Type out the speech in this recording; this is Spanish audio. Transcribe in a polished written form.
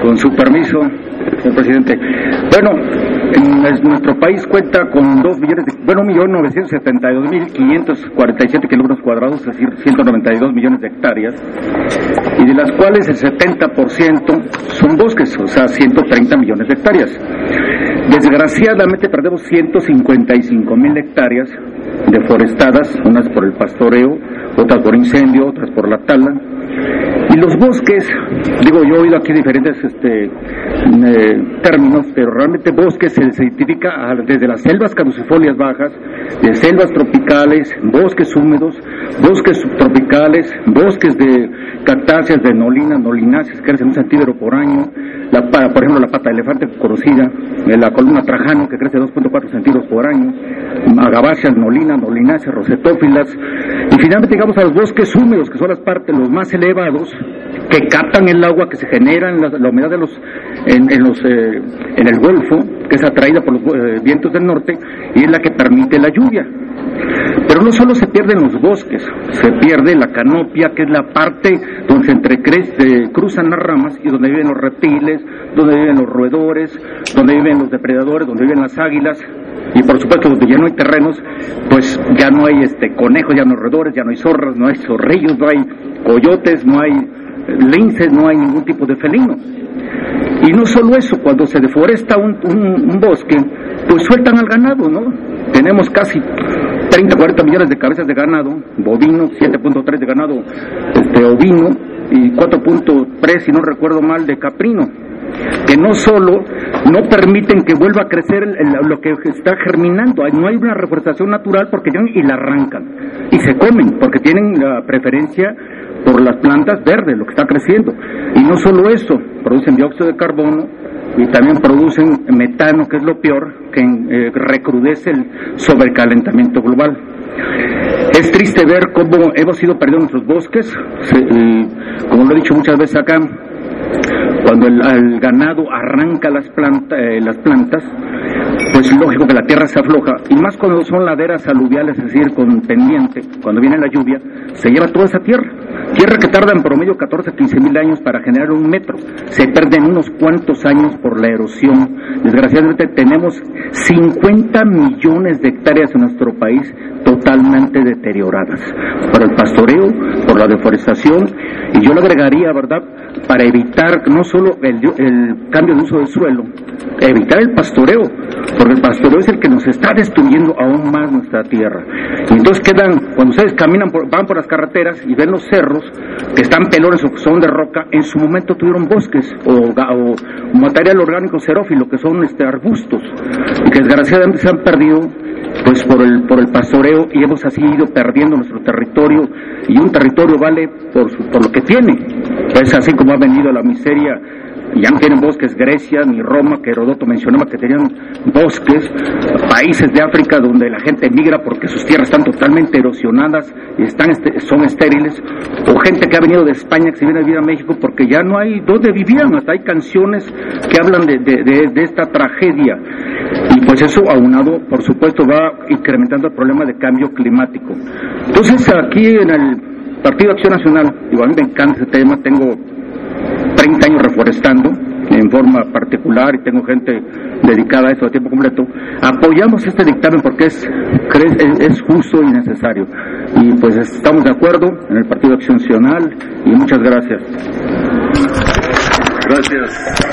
Con su permiso, señor presidente. Bueno, nuestro país cuenta con 1.972.547 kilómetros cuadrados, es decir, 192 millones de hectáreas, y de las cuales el 70% son bosques, o sea, 130 millones de hectáreas. Desgraciadamente perdemos 155.000 hectáreas deforestadas, unas por el pastoreo, otras por incendio, otras por la tala. Y los bosques, digo, yo he oído aquí diferentes términos, pero realmente bosques se identifica desde las selvas caducifolias bajas, de selvas tropicales, bosques húmedos, bosques subtropicales, bosques de cactáceas, de nolináceas, que crecen un centímetro por año, por ejemplo la pata de elefante conocida, la columna trajano, que crece 2.4 centímetros por año, agaváceas, nolináceas, rosetófilas, y finalmente llegamos a los bosques húmedos, que son las partes los más elevados, que captan el agua que se genera en la humedad de en el Golfo, que es atraída por los vientos del norte, y es la que permite la lluvia. Pero no solo se pierden los bosques, se pierde la canopia, que es la parte donde se cruzan las ramas y donde viven los reptiles, donde viven los roedores, donde viven los depredadores, donde viven las águilas. Y por supuesto, donde ya no hay terrenos, pues ya no hay conejos, ya no hay roedores, ya no hay zorras, no hay zorrillos, no hay coyotes, no hay linces, no hay ningún tipo de felino. Y no solo eso, cuando se deforesta un bosque, pues sueltan al ganado, ¿no? Tenemos casi 30, 40 millones de cabezas de ganado bovino, 7.3 de ganado ovino y 4.3, si no recuerdo mal, de caprino, que no solo no permiten que vuelva a crecer lo que está germinando, no hay una reforestación natural porque llegan y la arrancan y se comen porque tienen la preferencia por las plantas verdes, lo que está creciendo. Y no solo eso, producen dióxido de carbono y también producen metano, que es lo peor, que recrudece el sobrecalentamiento global. Es triste ver cómo hemos ido perdiendo nuestros bosques, como lo he dicho muchas veces acá, cuando el ganado arranca las plantas, pues lógico que la tierra se afloja, y más cuando son laderas aluviales, es decir, con pendiente, cuando viene la lluvia, se lleva toda esa tierra que tarda en promedio 14 a 15 mil años para generar 1 metro, se pierden unos cuantos años por la erosión. Desgraciadamente tenemos 50 millones de hectáreas en nuestro país totalmente deterioradas, por el pastoreo, por la deforestación, y yo le agregaría, ¿verdad?, para evitar no solo el cambio de uso del suelo, evitar el pastoreo, porque el pastoreo es el que nos está destruyendo aún más nuestra tierra. Y entonces cuando ustedes van por las carreteras y ven los cerros que están pelones o que son de roca, en su momento tuvieron bosques o material orgánico xerófilo, que son arbustos, que desgraciadamente se han perdido pues por el pastoreo, y hemos así ido perdiendo nuestro territorio, y un territorio vale por lo que tiene. Es así como ha venido la miseria. Ya no tienen bosques Grecia ni Roma, que Heródoto mencionaba que tenían bosques, países de África donde la gente migra porque sus tierras están totalmente erosionadas y son estériles, o gente que ha venido de España que se viene a vivir a México porque ya no hay donde vivían, hasta hay canciones que hablan de esta tragedia, y pues eso aunado, por supuesto, va incrementando el problema de cambio climático. Entonces aquí en el Partido Acción Nacional, a mí me encanta ese tema, tengo 30 años reforestando en forma particular y tengo gente dedicada a esto a tiempo completo. Apoyamos este dictamen porque es justo y necesario, y pues estamos de acuerdo en el Partido Acción Nacional, y muchas gracias.